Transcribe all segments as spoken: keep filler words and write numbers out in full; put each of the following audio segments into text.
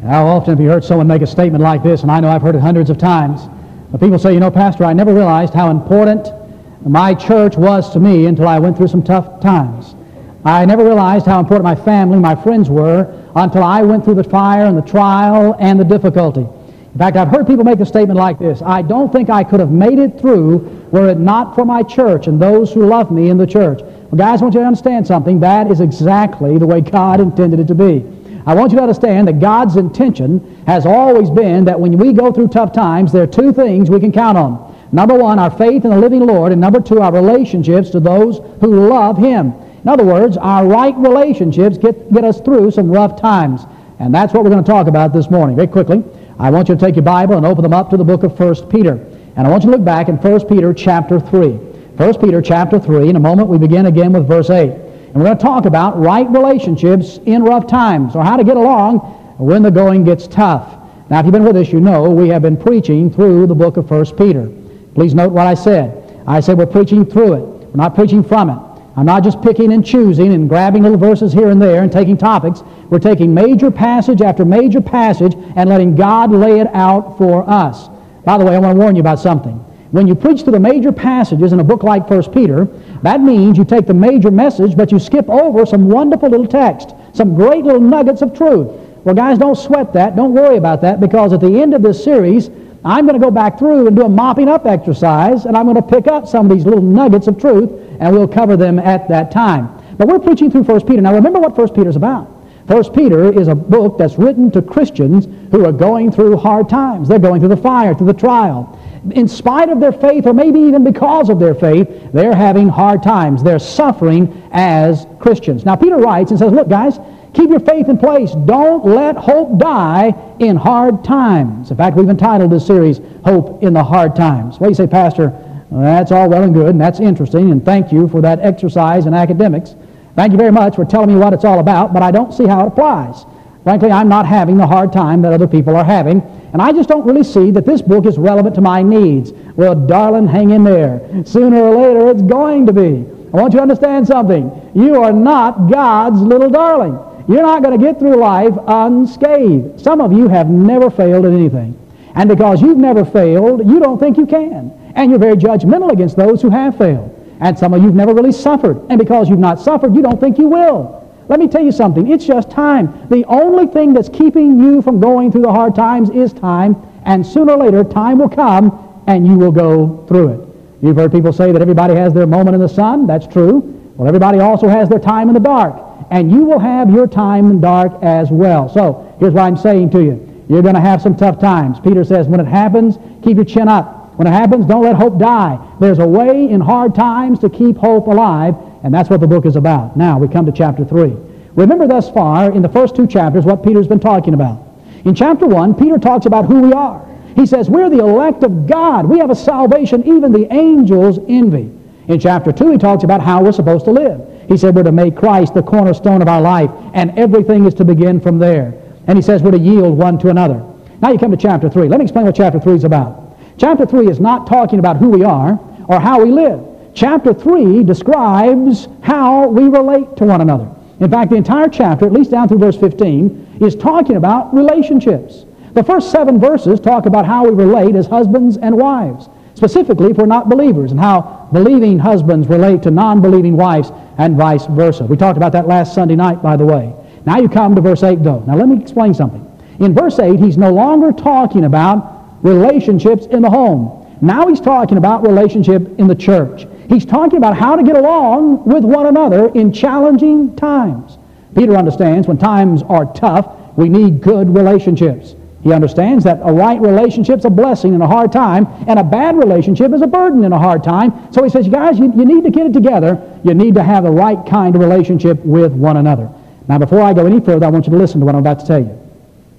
How often have you heard someone make a statement like this, and I know I've heard it hundreds of times, but people say, you know, Pastor, I never realized how important my church was to me until I went through some tough times. I never realized how important my family, my friends were until I went through the fire and the trial and the difficulty. In fact, I've heard people make a statement like this: I don't think I could have made it through were it not for my church and those who love me in the church. Well, guys, I want you to understand something. That is exactly the way God intended it to be. I want you to understand that God's intention has always been that when we go through tough times, there are two things we can count on. Number one, our faith in the living Lord, and number two, our relationships to those who love Him. In other words, our right relationships get, get us through some rough times. And that's what we're going to talk about this morning. Very quickly, I want you to take your Bible and open them up to the book of First Peter. And I want you to look back in First Peter chapter three. First Peter chapter three. In a moment, we begin again with verse eight. And we're going to talk about right relationships in rough times, or how to get along when the going gets tough. Now, if you've been with us, you know we have been preaching through the book of First Peter. Please note what I said. I said we're preaching through it. We're not preaching from it. I'm not just picking and choosing and grabbing little verses here and there and taking topics. We're taking major passage after major passage and letting God lay it out for us. By the way, I want to warn you about something. When you preach through the major passages in a book like First Peter, that means you take the major message, but you skip over some wonderful little text, some great little nuggets of truth. Well, guys, don't sweat that. Don't worry about that, because at the end of this series, I'm going to go back through and do a mopping up exercise, and I'm going to pick up some of these little nuggets of truth, and we'll cover them at that time. But we're preaching through First Peter. Now, remember what First Peter is about. First Peter is a book that's written to Christians who are going through hard times. They're going through the fire, through the trial. In spite of their faith, or maybe even because of their faith, they're having hard times. They're suffering as Christians. Now, Peter writes and says, look, guys, keep your faith in place. Don't let hope die in hard times. In fact, we've entitled this series, Hope in the Hard Times. Well, you say, Pastor, well, that's all well and good, and that's interesting, and thank you for that exercise in academics. Thank you very much for telling me what it's all about, but I don't see how it applies. Frankly, I'm not having the hard time that other people are having, and I just don't really see that this book is relevant to my needs. Well, darling, hang in there. Sooner or later, it's going to be. I want you to understand something. You are not God's little darling. You're not going to get through life unscathed. Some of you have never failed at anything. And because you've never failed, you don't think you can. And you're very judgmental against those who have failed. And some of you have never really suffered. And because you've not suffered, you don't think you will. Let me tell you something. It's just time. The only thing that's keeping you from going through the hard times is time. And sooner or later, time will come and you will go through it. You've heard people say that everybody has their moment in the sun. That's true. Well, everybody also has their time in the dark. And you will have your time in the dark as well. So, here's what I'm saying to you. You're going to have some tough times. Peter says, when it happens, keep your chin up. When it happens, don't let hope die. There's a way in hard times to keep hope alive, and that's what the book is about. Now, we come to chapter three. Remember thus far, in the first two chapters, what Peter's been talking about. In chapter one, Peter talks about who we are. He says, we're the elect of God. We have a salvation even the angels envy. In chapter two, he talks about how we're supposed to live. He said we're to make Christ the cornerstone of our life, and everything is to begin from there. And he says we're to yield one to another. Now you come to chapter three. Let me explain what chapter three is about. Chapter three is not talking about who we are or how we live. Chapter three describes how we relate to one another. In fact, the entire chapter, at least down through verse fifteen, is talking about relationships. The first seven verses talk about how we relate as husbands and wives, specifically if we're not believers, and how believing husbands relate to non-believing wives and vice versa. We talked about that last Sunday night, by the way. Now you come to verse eight, though. Now let me explain something. In verse eight, he's no longer talking about relationships in the home. Now he's talking about relationship in the church. He's talking about how to get along with one another in challenging times. Peter understands when times are tough, we need good relationships. He understands that a right relationship is a blessing in a hard time, and a bad relationship is a burden in a hard time. So he says, you guys, you, you need to get it together. You need to have the right kind of relationship with one another. Now, before I go any further, I want you to listen to what I'm about to tell you.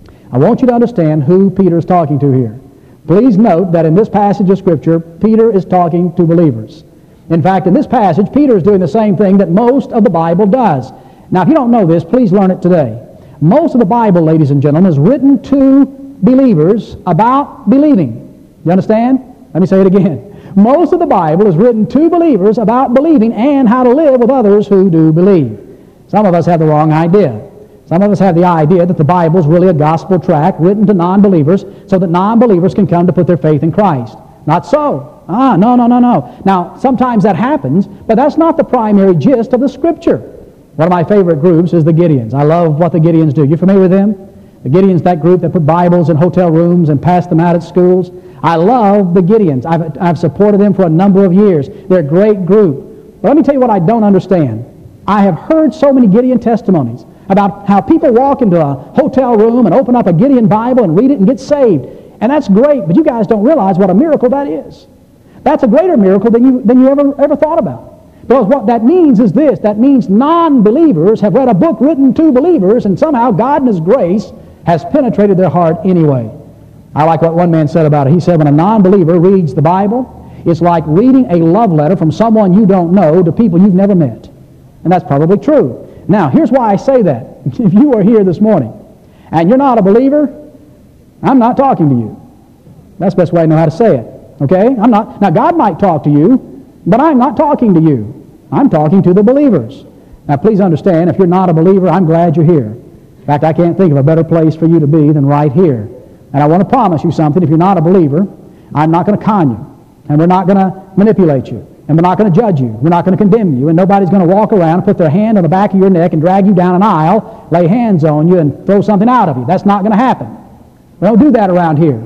I want you to understand who Peter is talking to here. Please note that in this passage of Scripture, Peter is talking to believers. In fact, in this passage, Peter is doing the same thing that most of the Bible does. Now, if you don't know this, please learn it today. Most of the Bible, ladies and gentlemen, is written to believers about believing. You understand? Let me say it again. Most of the Bible is written to believers about believing and how to live with others who do believe. Some of us have the wrong idea. Some of us have the idea that the Bible is really a gospel tract written to non-believers so that non-believers can come to put their faith in Christ. Not so. Ah, no, no, no, no. Now, sometimes that happens, but that's not the primary gist of the Scripture. One of my favorite groups is the Gideons. I love what the Gideons do. You familiar with them? The Gideons, that group that put Bibles in hotel rooms and passed them out at schools. I love the Gideons. I've, I've supported them for a number of years. They're a great group. But let me tell you what I don't understand. I have heard so many Gideon testimonies about how people walk into a hotel room and open up a Gideon Bible and read it and get saved. And that's great, but you guys don't realize what a miracle that is. That's a greater miracle than you, than you ever, ever thought about. Because what that means is this. That means non-believers have read a book written to believers, and somehow God in His grace has penetrated their heart anyway. I like what one man said about it. He said, when a non-believer reads the Bible, it's like reading a love letter from someone you don't know to people you've never met. And that's probably true. Now, here's why I say that. If you are here this morning and you're not a believer, I'm not talking to you. That's the best way I know how to say it. Okay? I'm not. Now, God might talk to you, but I'm not talking to you. I'm talking to the believers. Now, please understand, if you're not a believer, I'm glad you're here. In fact, I can't think of a better place for you to be than right here. And I want to promise you something. If you're not a believer, I'm not going to con you. And we're not going to manipulate you. And we're not going to judge you. We're not going to condemn you. And nobody's going to walk around and put their hand on the back of your neck and drag you down an aisle, lay hands on you, and throw something out of you. That's not going to happen. We don't do that around here.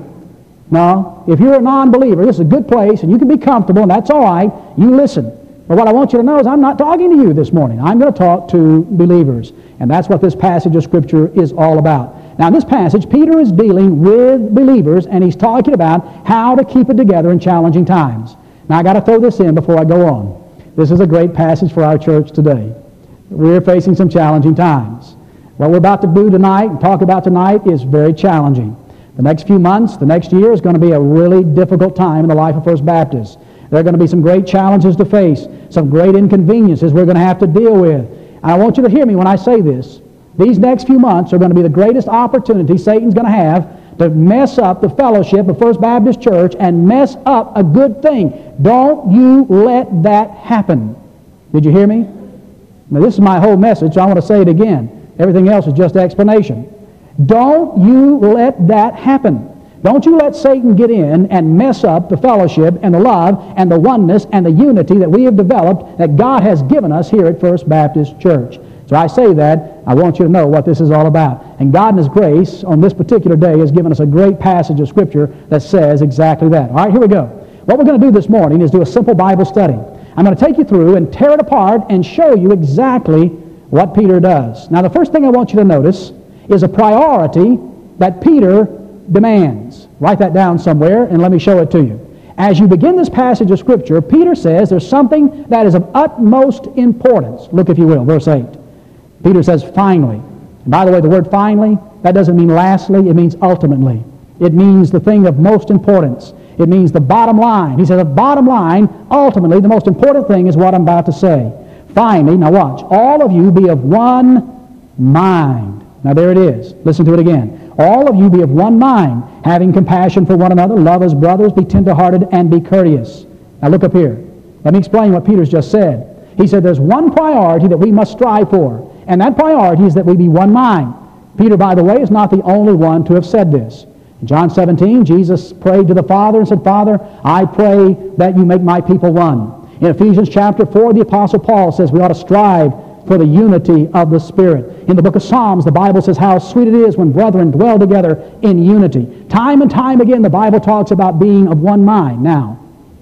No. If you're a non-believer, this is a good place, and you can be comfortable, and that's all right. You listen. But what I want you to know is I'm not talking to you this morning. I'm going to talk to believers. And that's what this passage of Scripture is all about. Now, in this passage, Peter is dealing with believers, and he's talking about how to keep it together in challenging times. Now, I got to throw this in before I go on. This is a great passage for our church today. We're facing some challenging times. What we're about to do tonight and talk about tonight is very challenging. The next few months, the next year is going to be a really difficult time in the life of First Baptist. There are going to be some great challenges to face, some great inconveniences we're going to have to deal with. And I want you to hear me when I say this. These next few months are going to be the greatest opportunity Satan's going to have to mess up the fellowship of First Baptist Church and mess up a good thing. Don't you let that happen. Did you hear me? Now, this is my whole message, so I want to say it again. Everything else is just explanation. Don't you let that happen. Don't you let Satan get in and mess up the fellowship and the love and the oneness and the unity that we have developed that God has given us here at First Baptist Church. So I say that, I want you to know what this is all about. And God in His grace on this particular day has given us a great passage of Scripture that says exactly that. All right, here we go. What we're going to do this morning is do a simple Bible study. I'm going to take you through and tear it apart and show you exactly what Peter does. Now, the first thing I want you to notice is a priority that Peter demands. Write that down somewhere and let me show it to you. As you begin this passage of Scripture, Peter says there's something that is of utmost importance. Look, if you will, verse eight. Peter says, finally. And by the way, the word finally, that doesn't mean lastly, it means ultimately. It means the thing of most importance. It means the bottom line. He says, the bottom line, ultimately, the most important thing is what I'm about to say. Finally, now watch, all of you be of one mind. Now there it is. Listen to it again. All of you be of one mind, having compassion for one another, love as brothers, be tenderhearted, and be courteous. Now look up here. Let me explain what Peter's just said. He said there's one priority that we must strive for, and that priority is that we be one mind. Peter, by the way, is not the only one to have said this. In John seventeen, Jesus prayed to the Father and said, Father, I pray that you make my people one. In Ephesians chapter four, the Apostle Paul says we ought to strive for the unity of the Spirit. In the book of Psalms, the Bible says how sweet it is when brethren dwell together in unity. Time and time again, the Bible talks about being of one mind. Now,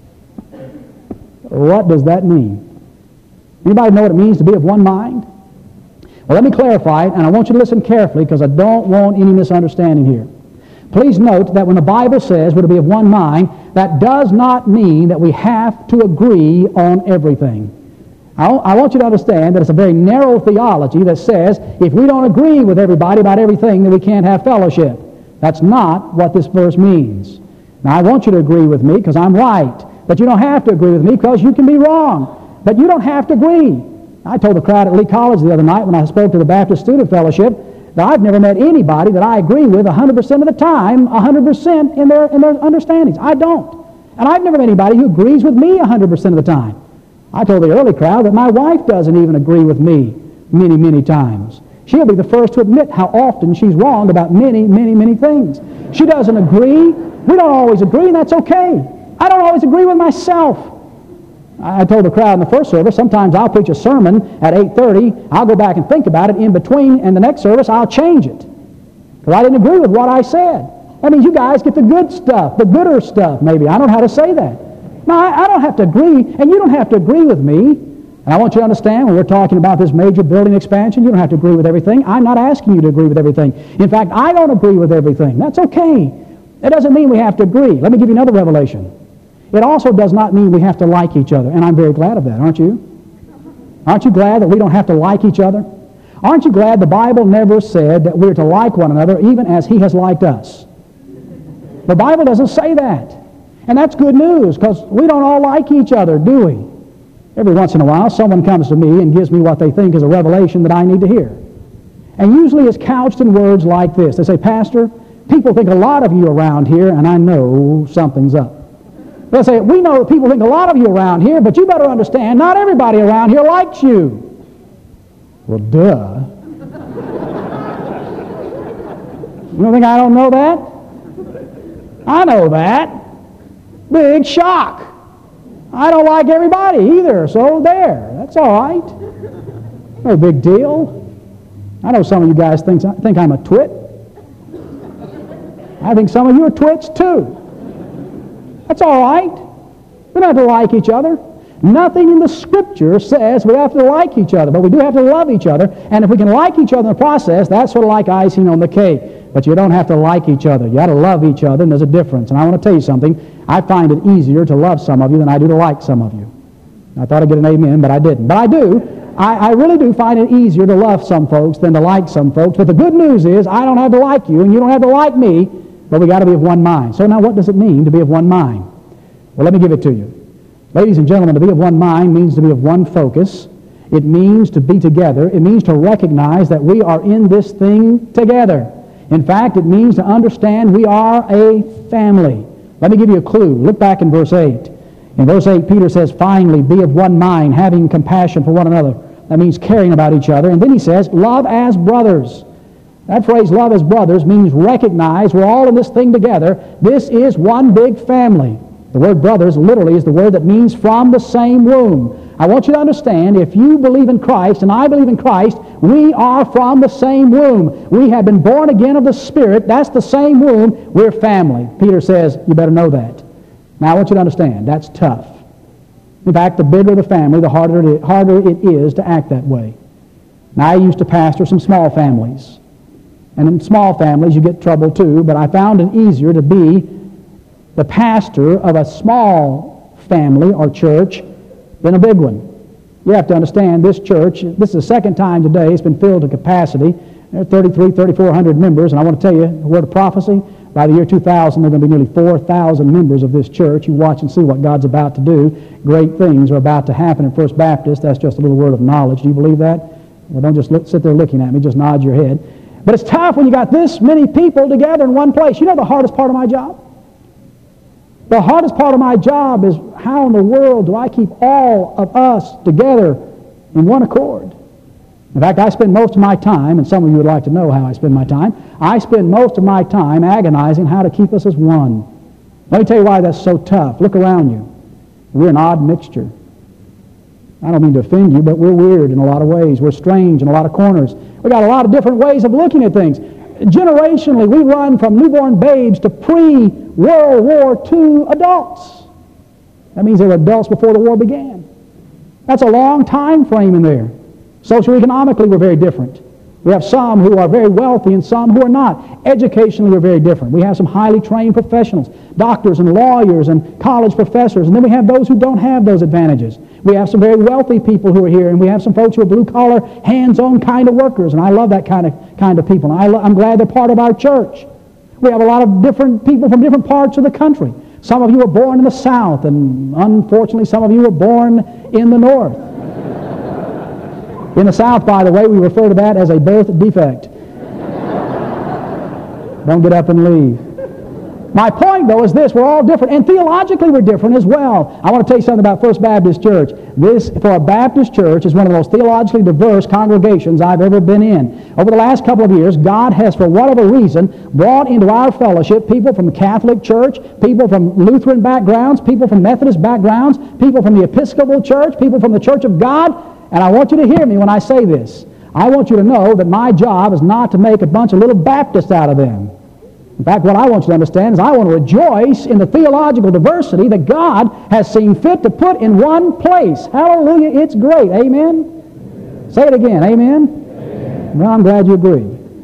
what does that mean? Anybody know what it means to be of one mind? Well, let me clarify it, and I want you to listen carefully because I don't want any misunderstanding here. Please note that when the Bible says we're to be of one mind, that does not mean that we have to agree on everything. I want you to understand that it's a very narrow theology that says if we don't agree with everybody about everything, then we can't have fellowship. That's not what this verse means. Now, I want you to agree with me because I'm right, but you don't have to agree with me because you can be wrong. But you don't have to agree. I told the crowd at Lee College the other night when I spoke to the Baptist Student Fellowship that I've never met anybody that I agree with one hundred percent of the time, one hundred percent in their, in their understandings. I don't. And I've never met anybody who agrees with me one hundred percent of the time. I told the early crowd that my wife doesn't even agree with me many, many times. She'll be the first to admit how often she's wrong about many, many, many things. She doesn't agree. We don't always agree, and that's okay. I don't always agree with myself. I told the crowd in the first service, sometimes I'll preach a sermon at eight thirty, I'll go back and think about it in between, and the next service I'll change it. Because I didn't agree with what I said. That means you guys get the good stuff, the gooder stuff, maybe. I don't know how to say that. No, I, I don't have to agree, and you don't have to agree with me. And I want you to understand, when we're talking about this major building expansion, you don't have to agree with everything. I'm not asking you to agree with everything. In fact, I don't agree with everything. That's okay. That doesn't mean we have to agree. Let me give you another revelation. It also does not mean we have to like each other, and I'm very glad of that, aren't you? Aren't you glad that we don't have to like each other? Aren't you glad the Bible never said that we're to like one another even as He has liked us? The Bible doesn't say that. And that's good news, because we don't all like each other, do we? Every once in a while, someone comes to me and gives me what they think is a revelation that I need to hear. And usually it's couched in words like this. They say, Pastor, people think a lot of you around here, and I know something's up. They'll say, we know that people think a lot of you around here, but you better understand, not everybody around here likes you. Well, duh. You don't think I don't know that? I know that. Big shock. I don't like everybody either, so there. That's all right. No big deal. I know some of you guys think, think I'm a twit. I think some of you are twits too. That's all right. We don't have to like each other. Nothing in the Scripture says we have to like each other, but we do have to love each other. And if we can like each other in the process, that's sort of like icing on the cake. But you don't have to like each other. You got to love each other, and there's a difference. And I want to tell you something. I find it easier to love some of you than I do to like some of you. I thought I'd get an amen, but I didn't. But I do. I, I really do find it easier to love some folks than to like some folks. But the good news is I don't have to like you, and you don't have to like me, but we got to be of one mind. So now what does it mean to be of one mind? Well, let me give it to you. Ladies and gentlemen, to be of one mind means to be of one focus. It means to be together. It means to recognize that we are in this thing together. In fact, it means to understand we are a family. Let me give you a clue. Look back in verse eight. In verse eight, Peter says, finally, be of one mind, having compassion for one another. That means caring about each other. And then he says, love as brothers. That phrase, love as brothers, means recognize we're all in this thing together. This is one big family. The word brothers literally is the word that means from the same womb. I want you to understand, if you believe in Christ and I believe in Christ, we are from the same womb. We have been born again of the Spirit. That's the same womb. We're family. Peter says, you better know that. Now I want you to understand, that's tough. In fact, the bigger the family, the harder it, harder it is to act that way. Now I used to pastor some small families. And in small families you get trouble too, but I found it easier to be the pastor of a small family or church than a big one. You have to understand, this church, this is the second time today it's been filled to capacity. There are thirty-three, thirty-four hundred members, and I want to tell you, a word of prophecy, by the year two thousand, there are going to be nearly four thousand members of this church. You watch and see what God's about to do. Great things are about to happen in First Baptist. That's just a little word of knowledge. Do you believe that? Well, don't just look, sit there looking at me. Just nod your head. But it's tough when you got this many people together in one place. You know the hardest part of my job? The hardest part of my job is how in the world do I keep all of us together in one accord? In fact, I spend most of my time, and some of you would like to know how I spend my time, I spend most of my time agonizing how to keep us as one. Let me tell you why that's so tough. Look around you. We're an odd mixture. I don't mean to offend you, but we're weird in a lot of ways. We're strange in a lot of corners. We've got a lot of different ways of looking at things. Generationally, we run from newborn babes to pre-World War Two adults. That means they were adults before the war began. That's a long time frame in there. Socioeconomically, we're very different. We have some who are very wealthy and some who are not. Educationally, we're very different. We have some highly trained professionals, doctors and lawyers and college professors, and then we have those who don't have those advantages. We have some very wealthy people who are here, and we have some folks who are blue-collar, hands-on kind of workers, and I love that kind of, kind of people. And I lo- I'm glad they're part of our church. We have a lot of different people from different parts of the country. Some of you were born in the South, and unfortunately, some of you were born in the North. In the South, by the way, we refer to that as a birth defect. Don't get up and leave. My point, though, is this. We're all different, and theologically we're different as well. I want to tell you something about First Baptist Church. This, for a Baptist church, is one of the most theologically diverse congregations I've ever been in. Over the last couple of years, God has, for whatever reason, brought into our fellowship people from the Catholic Church, people from Lutheran backgrounds, people from Methodist backgrounds, people from the Episcopal Church, people from the Church of God. And I want you to hear me when I say this. I want you to know that my job is not to make a bunch of little Baptists out of them. In fact, what I want you to understand is I want to rejoice in the theological diversity that God has seen fit to put in one place. Hallelujah, it's great. Amen? Amen. Say it again. Amen? Amen? Well, I'm glad you agree.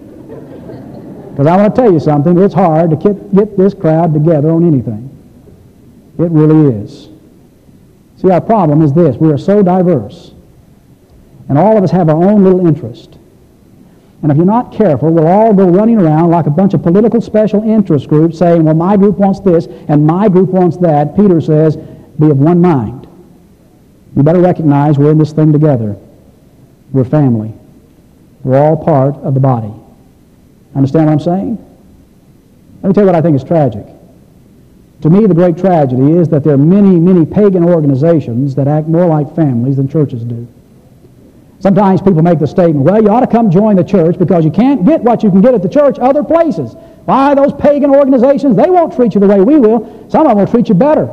Because I want to tell you something. It's hard to get, get this crowd together on anything. It really is. See, our problem is this. We are so diverse. And all of us have our own little interest. And if you're not careful, we'll all go running around like a bunch of political special interest groups saying, well, my group wants this and my group wants that. Peter says, be of one mind. You better recognize we're in this thing together. We're family. We're all part of the body. Understand what I'm saying? Let me tell you what I think is tragic. To me, the great tragedy is that there are many, many pagan organizations that act more like families than churches do. Sometimes people make the statement, well, you ought to come join the church because you can't get what you can get at the church other places. Why, those pagan organizations, they won't treat you the way we will. Some of them will treat you better.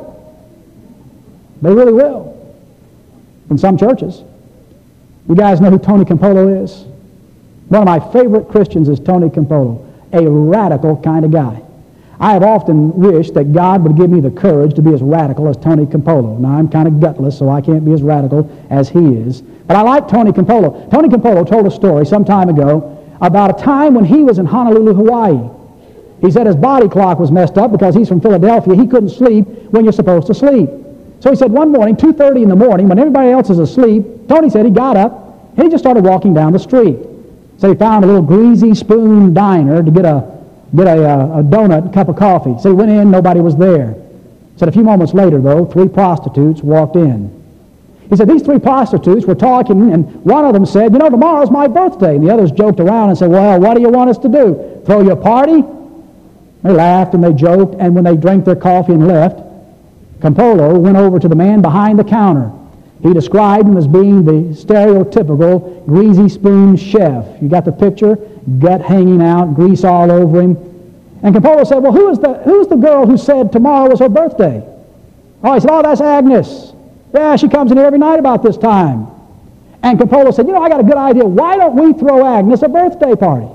They really will. In some churches. You guys know who Tony Campolo is? One of my favorite Christians is Tony Campolo, a radical kind of guy. I have often wished that God would give me the courage to be as radical as Tony Campolo. Now, I'm kind of gutless, so I can't be as radical as he is. But I like Tony Campolo. Tony Campolo told a story some time ago about a time when he was in Honolulu, Hawaii. He said his body clock was messed up because he's from Philadelphia. He couldn't sleep when you're supposed to sleep. So he said one morning, two thirty in the morning, when everybody else is asleep, Tony said he got up and he just started walking down the street. So he found a little greasy spoon diner to get a get a, a, a donut and cup of coffee. So he went in, nobody was there. Said a few moments later, though, three prostitutes walked in. He said these three prostitutes were talking, and one of them said, you know, tomorrow's my birthday. And the others joked around and said, well, what do you want us to do? Throw you a party? They laughed and they joked, and when they drank their coffee and left, Campolo went over to the man behind the counter. He described him as being the stereotypical greasy spoon chef. You got the picture? Gut hanging out, grease all over him. And Campolo said, well, who is the, who's the girl who said tomorrow was her birthday? Oh, he said, oh, that's Agnes. Yeah, she comes in here every night about this time. And Campolo said, you know, I got a good idea. Why don't we throw Agnes a birthday party?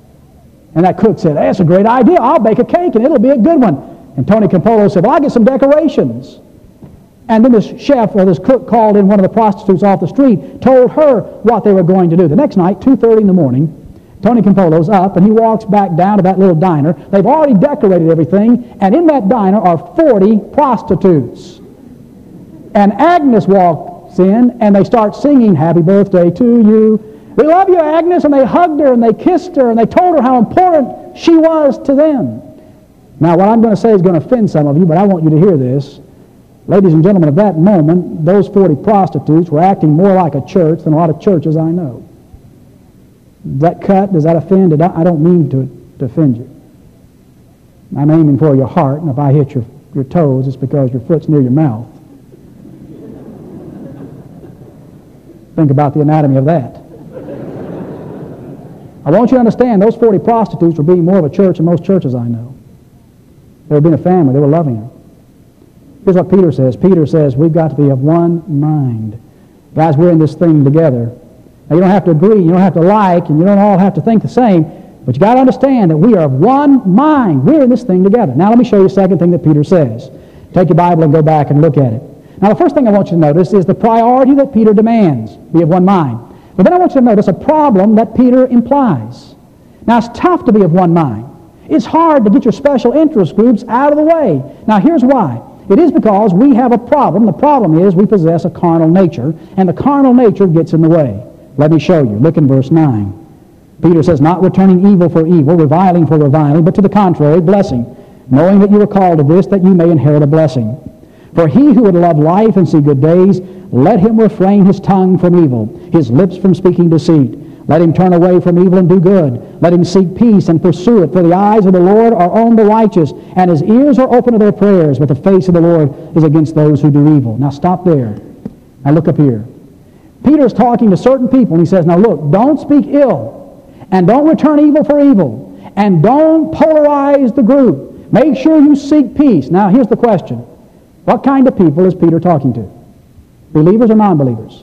And that cook said, that's a great idea. I'll bake a cake and it'll be a good one. And Tony Campolo said, well, I'll get some decorations. And then this chef or this cook called in one of the prostitutes off the street, told her what they were going to do. The next night, two thirty in the morning, Tony Campolo's up and he walks back down to that little diner. They've already decorated everything, and in that diner are forty prostitutes. And Agnes walks in and they start singing, happy birthday to you. We love you, Agnes. And they hugged her and they kissed her and they told her how important she was to them. Now, what I'm going to say is going to offend some of you, but I want you to hear this. Ladies and gentlemen, at that moment, those forty prostitutes were acting more like a church than a lot of churches I know. Does that cut? Does that offend? I don't mean to, to offend you. I'm aiming for your heart, and if I hit your, your toes, it's because your foot's near your mouth. Think about the anatomy of that. I want you to understand, those forty prostitutes were being more of a church than most churches I know. They were being a family. They were loving her. Here's what Peter says. Peter says, we've got to be of one mind. Guys, we're in this thing together. Now, you don't have to agree, you don't have to like, and you don't all have to think the same, but you got to understand that we are of one mind. We're in this thing together. Now, let me show you the second thing that Peter says. Take your Bible and go back and look at it. Now, the first thing I want you to notice is the priority that Peter demands. Be of one mind. But then I want you to notice a problem that Peter implies. Now, it's tough to be of one mind. It's hard to get your special interest groups out of the way. Now, here's why. It is because we have a problem. The problem is we possess a carnal nature, and the carnal nature gets in the way. Let me show you. Look in verse nine. Peter says, not returning evil for evil, reviling for reviling, but to the contrary, blessing, knowing that you are called to this, that you may inherit a blessing. For he who would love life and see good days, let him refrain his tongue from evil, his lips from speaking deceit. Let him turn away from evil and do good. Let him seek peace and pursue it. For the eyes of the Lord are on the righteous, and his ears are open to their prayers, but the face of the Lord is against those who do evil. Now stop there. Now look up here. Peter's talking to certain people, and he says, now look, don't speak ill, and don't return evil for evil, and don't polarize the group. Make sure you seek peace. Now here's the question. What kind of people is Peter talking to? Believers or non-believers?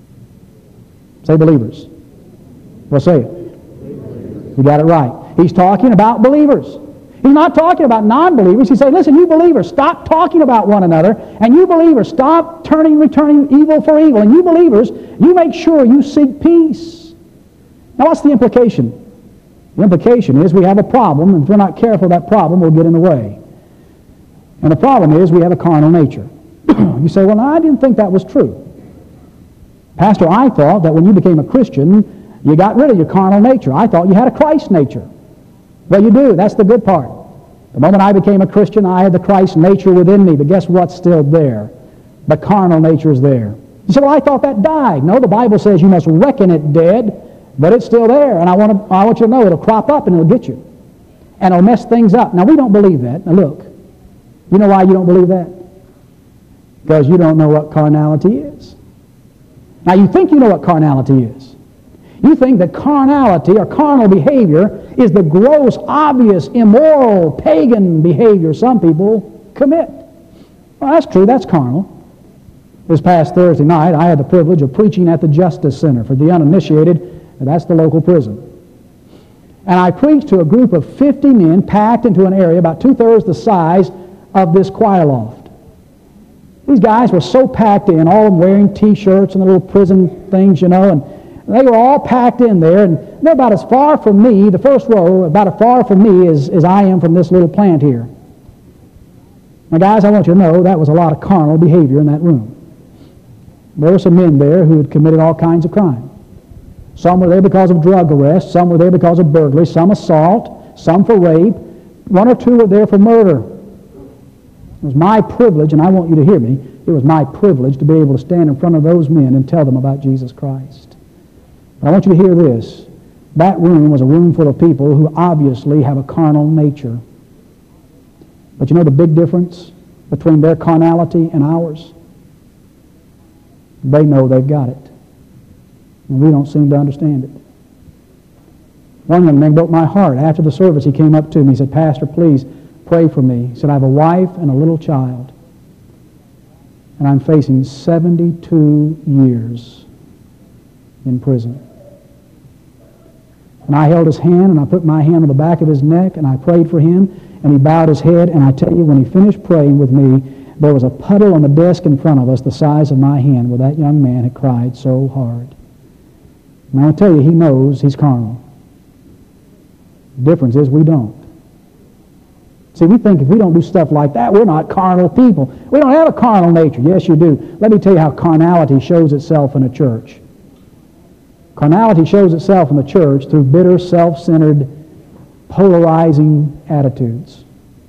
Say believers. Well, say it. You got it right. He's talking about believers. He's not talking about non-believers. He's saying, listen, you believers, stop talking about one another, and you believers, stop turning, returning evil for evil, and you believers, you make sure you seek peace. Now, what's the implication? The implication is we have a problem, and if we're not careful, that problem will get in the way. And the problem is we have a carnal nature. You say, well, no, I didn't think that was true. Pastor, I thought that when you became a Christian, you got rid of your carnal nature. I thought you had a Christ nature. Well, you do. That's the good part. The moment I became a Christian, I had the Christ nature within me. But guess what's still there? The carnal nature is there. You say, well, I thought that died. No, the Bible says you must reckon it dead, but it's still there. And I want, to, I want you to know it'll crop up and it'll get you. And it'll mess things up. Now, we don't believe that. Now, look. You know why you don't believe that? Because you don't know what carnality is. Now, you think you know what carnality is. You think that carnality or carnal behavior is the gross, obvious, immoral, pagan behavior some people commit. Well, that's true. That's carnal. This past Thursday night, I had the privilege of preaching at the Justice Center. For the uninitiated, that's the local prison. And I preached to a group of fifty men packed into an area about two-thirds the size of this choir loft. These guys were so packed in, all of them wearing T-shirts and the little prison things, you know, and they were all packed in there, and they're about as far from me, the first row, about as far from me as, as I am from this little plant here. Now, guys, I want you to know that was a lot of carnal behavior in that room. There were some men there who had committed all kinds of crime. Some were there because of drug arrest, some were there because of burglary, some assault, some for rape. One or two were there for murder. It was my privilege, and I want you to hear me, it was my privilege to be able to stand in front of those men and tell them about Jesus Christ. But I want you to hear this. That room was a room full of people who obviously have a carnal nature. But you know the big difference between their carnality and ours? They know they've got it. And we don't seem to understand it. One young man broke my heart. After the service, he came up to me. He said, Pastor, please pray for me. He said, I have a wife and a little child. And I'm facing seventy-two years in prison. And I held his hand, and I put my hand on the back of his neck, and I prayed for him, and he bowed his head, and I tell you, when he finished praying with me, there was a puddle on the desk in front of us the size of my hand where that young man had cried so hard. And I'll tell you, he knows he's carnal. The difference is we don't. See, we think if we don't do stuff like that, we're not carnal people. We don't have a carnal nature. Yes, you do. Let me tell you how carnality shows itself in a church. Carnality shows itself in the church through bitter, self-centered, polarizing attitudes.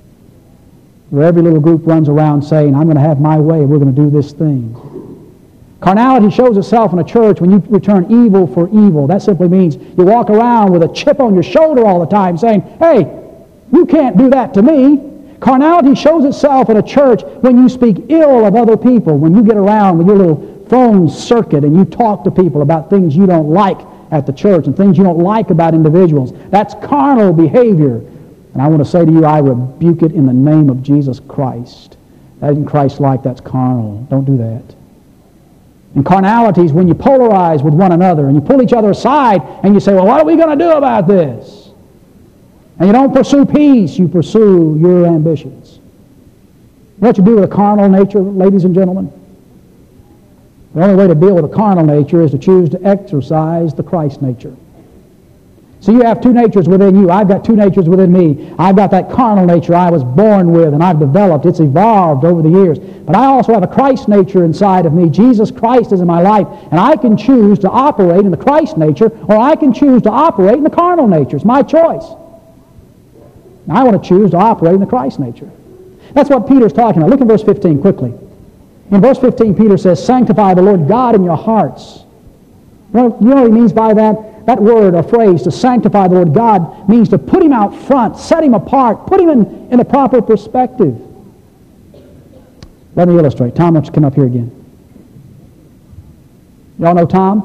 Where every little group runs around saying, I'm going to have my way, we're going to do this thing. Carnality shows itself in a church when you return evil for evil. That simply means you walk around with a chip on your shoulder all the time saying, hey, you can't do that to me. Carnality shows itself in a church when you speak ill of other people, when you get around with your little phone circuit and you talk to people about things you don't like at the church and things you don't like about individuals. That's carnal behavior. And I want to say to you, I rebuke it in the name of Jesus Christ. That isn't Christ-like, that's carnal. Don't do that. And carnality is when you polarize with one another and you pull each other aside and you say, well, what are we going to do about this? And you don't pursue peace, you pursue your ambitions. What you do with a carnal nature, ladies and gentlemen? The only way to deal with a carnal nature is to choose to exercise the Christ nature. So you have two natures within you. I've got two natures within me. I've got that carnal nature I was born with and I've developed. It's evolved over the years. But I also have a Christ nature inside of me. Jesus Christ is in my life. And I can choose to operate in the Christ nature or I can choose to operate in the carnal nature. It's my choice. And I want to choose to operate in the Christ nature. That's what Peter's talking about. Look at verse fifteen quickly. In verse fifteen, Peter says, sanctify the Lord God in your hearts. Well, you know what he means by that? that word or phrase, to sanctify the Lord God, means to put Him out front, set Him apart, put Him in, in a proper perspective. Let me illustrate. Tom, why don't you come up here again? Y'all know Tom?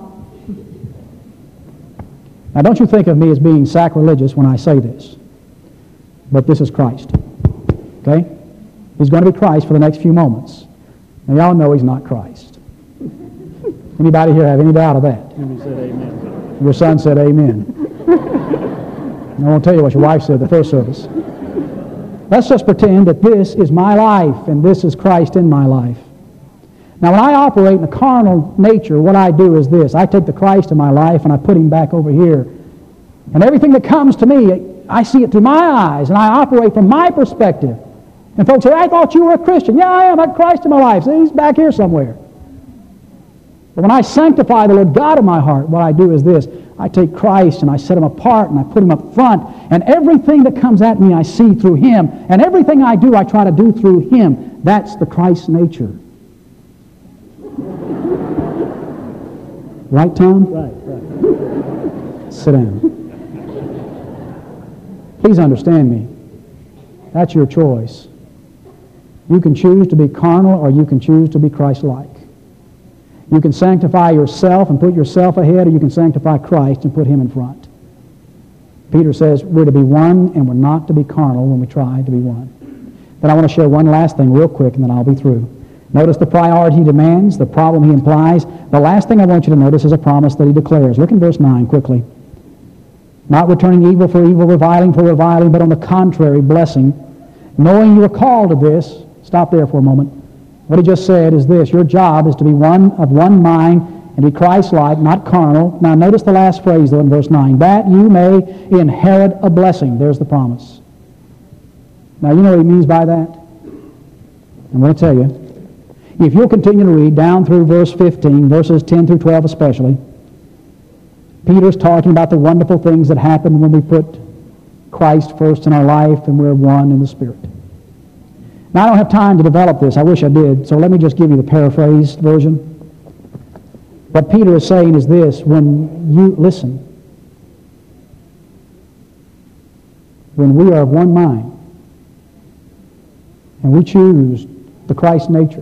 Now, don't you think of me as being sacrilegious when I say this, but this is Christ. Okay? He's going to be Christ for the next few moments. Now, y'all know He's not Christ. Anybody here have any doubt of that? And we said amen. Your son said amen. I won't tell you what your wife said the first service. Let's just pretend that this is my life and this is Christ in my life. Now, when I operate in a carnal nature, what I do is this. I take the Christ in my life and I put Him back over here. And everything that comes to me, I see it through my eyes and I operate from my perspective. And folks say, I thought you were a Christian. Yeah, I am. I have Christ in my life. See, He's back here somewhere. But when I sanctify the Lord God in my heart, what I do is this. I take Christ and I set Him apart and I put Him up front. And everything that comes at me, I see through Him. And everything I do, I try to do through Him. That's the Christ nature. Right, Tom? Right, right. Sit down. Please understand me. That's your choice. You can choose to be carnal or you can choose to be Christ-like. You can sanctify yourself and put yourself ahead, or you can sanctify Christ and put Him in front. Peter says we're to be one and we're not to be carnal when we try to be one. Then I want to share one last thing real quick and then I'll be through. Notice the priority He demands, the problem He implies. The last thing I want you to notice is a promise that He declares. Look in verse nine quickly. Not returning evil for evil, reviling for reviling, but on the contrary, blessing. Knowing you are called to this. Stop there for a moment. What he just said is this. Your job is to be one of one mind and be Christ-like, not carnal. Now notice the last phrase though in verse nine. That you may inherit a blessing. There's the promise. Now you know what he means by that? I'm going to tell you. If you'll continue to read down through verse fifteen, verses ten through twelve especially, Peter's talking about the wonderful things that happen when we put Christ first in our life and we're one in the Spirit. Now, I don't have time to develop this. I wish I did, so let me just give you the paraphrased version. What Peter is saying is this. When you, listen, when we are of one mind and we choose the Christ nature,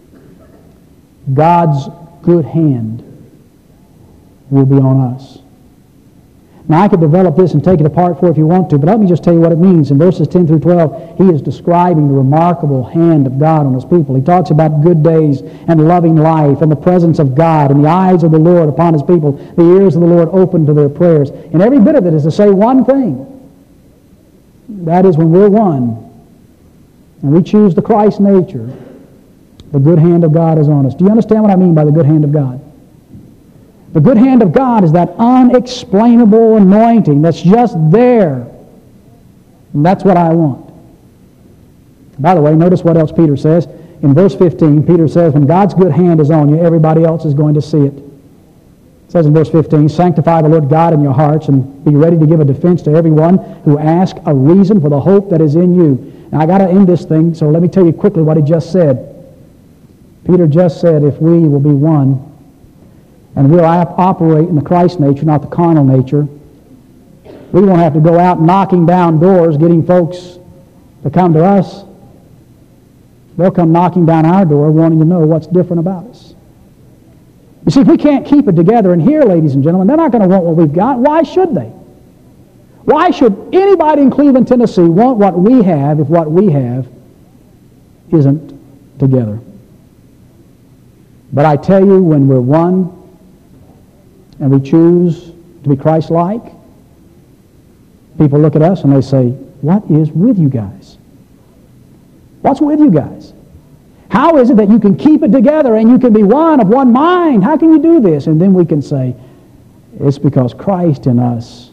God's good hand will be on us. Now, I could develop this and take it apart for you if you want to, but let me just tell you what it means. In verses ten through twelve, he is describing the remarkable hand of God on His people. He talks about good days and loving life and the presence of God and the eyes of the Lord upon His people, the ears of the Lord open to their prayers. And every bit of it is to say one thing. That is, when we're one and we choose the Christ nature, the good hand of God is on us. Do you understand what I mean by the good hand of God? The good hand of God is that unexplainable anointing that's just there. And that's what I want. By the way, notice what else Peter says. In verse fifteen, Peter says, when God's good hand is on you, everybody else is going to see it. It says in verse fifteen, sanctify the Lord God in your hearts and be ready to give a defense to everyone who asks a reason for the hope that is in you. Now, I got to end this thing, so let me tell you quickly what he just said. Peter just said, if we will be one, and we'll operate in the Christ nature, not the carnal nature, we won't have to go out knocking down doors, getting folks to come to us. They'll come knocking down our door wanting to know what's different about us. You see, if we can't keep it together in here, ladies and gentlemen, they're not going to want what we've got. Why should they? Why should anybody in Cleveland, Tennessee want what we have if what we have isn't together? But I tell you, when we're one, and we choose to be Christ-like, people look at us and they say, what is with you guys? What's with you guys? How is it that you can keep it together and you can be one of one mind? How can you do this? And then we can say, it's because Christ in us,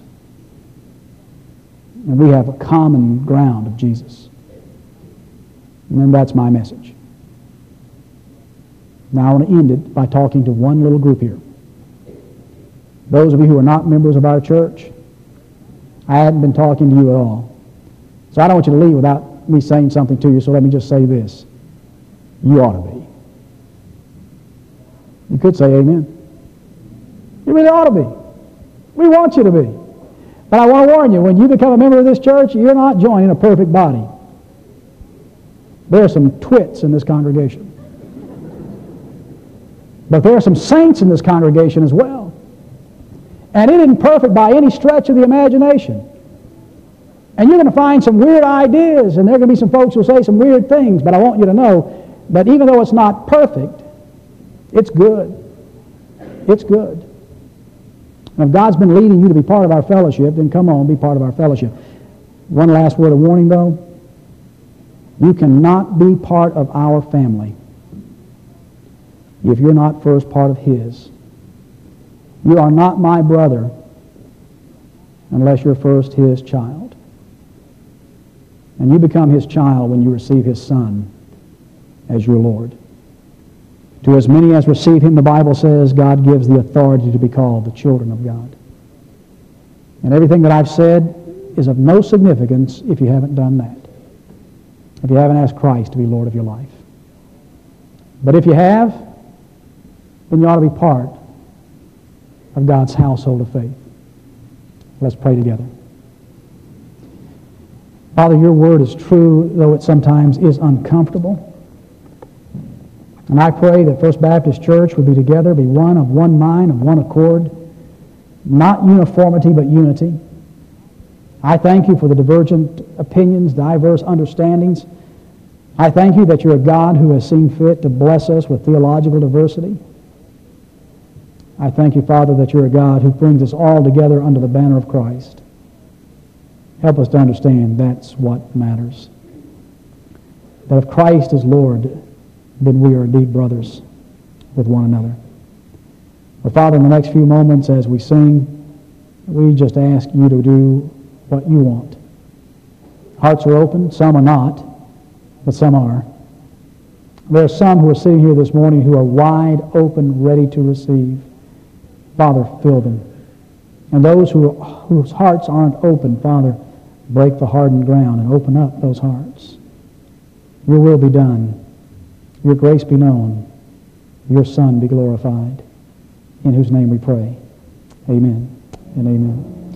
and we have a common ground of Jesus. And then that's my message. Now I want to end it by talking to one little group here. Those of you who are not members of our church, I hadn't been talking to you at all. So I don't want you to leave without me saying something to you, so let me just say this. You ought to be. You could say amen. You really ought to be. We want you to be. But I want to warn you, when you become a member of this church, you're not joining a perfect body. There are some twits in this congregation. But there are some saints in this congregation as well. And it isn't perfect by any stretch of the imagination. And you're going to find some weird ideas, and there are going to be some folks who say some weird things, but I want you to know that even though it's not perfect, it's good. It's good. And if God's been leading you to be part of our fellowship, then come on, be part of our fellowship. One last word of warning, though. You cannot be part of our family if you're not first part of His. You are not my brother unless you're first His child. And you become His child when you receive His Son as your Lord. To as many as receive Him, the Bible says, God gives the authority to be called the children of God. And everything that I've said is of no significance if you haven't done that. If you haven't asked Christ to be Lord of your life. But if you have, then you ought to be part of God's household of faith. Let's pray together. Father, your word is true, though it sometimes is uncomfortable. And I pray that First Baptist Church would be together, be one of one mind, of one accord. Not uniformity, but unity. I thank you for the divergent opinions, diverse understandings. I thank you that you're a God who has seen fit to bless us with theological diversity. I thank you, Father, that you're a God who brings us all together under the banner of Christ. Help us to understand that's what matters. That if Christ is Lord, then we are indeed brothers with one another. But Father, in the next few moments as we sing, we just ask you to do what you want. Hearts are open, some are not, but some are. There are some who are sitting here this morning who are wide open, ready to receive. Father, fill them. And those who, whose hearts aren't open, Father, break the hardened ground and open up those hearts. Your will be done. Your grace be known. Your Son be glorified. In whose name we pray. Amen and amen.